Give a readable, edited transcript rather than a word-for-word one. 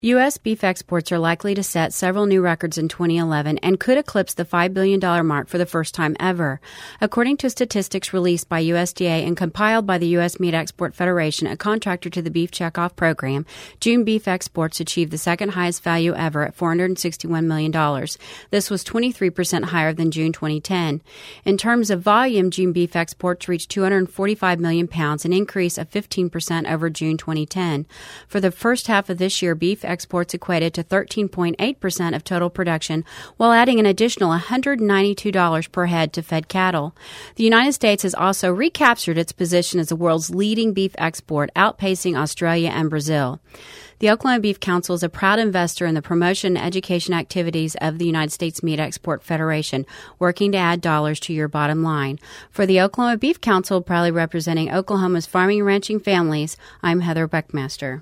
U.S. beef exports are likely to set several new records in 2011 and could eclipse the $5 billion mark for the first time ever. According to statistics released by USDA and compiled by the U.S. Meat Export Federation, a contractor to the Beef Checkoff program, June beef exports achieved the second highest value ever at $461 million. This was 23% higher than June 2010. In terms of volume, June beef exports reached 245 million pounds, an increase of 15% over June 2010. For the first half of this year, beef exports equated to 13.8% of total production, while adding an additional $192 per head to fed cattle. The United States has also recaptured its position as the world's leading beef export, outpacing Australia and Brazil. The Oklahoma Beef Council is a proud investor in the promotion and education activities of the United States Meat Export Federation, working to add dollars to your bottom line. For the Oklahoma Beef Council, proudly representing Oklahoma's farming and ranching families, I'm Heather Beckmaster.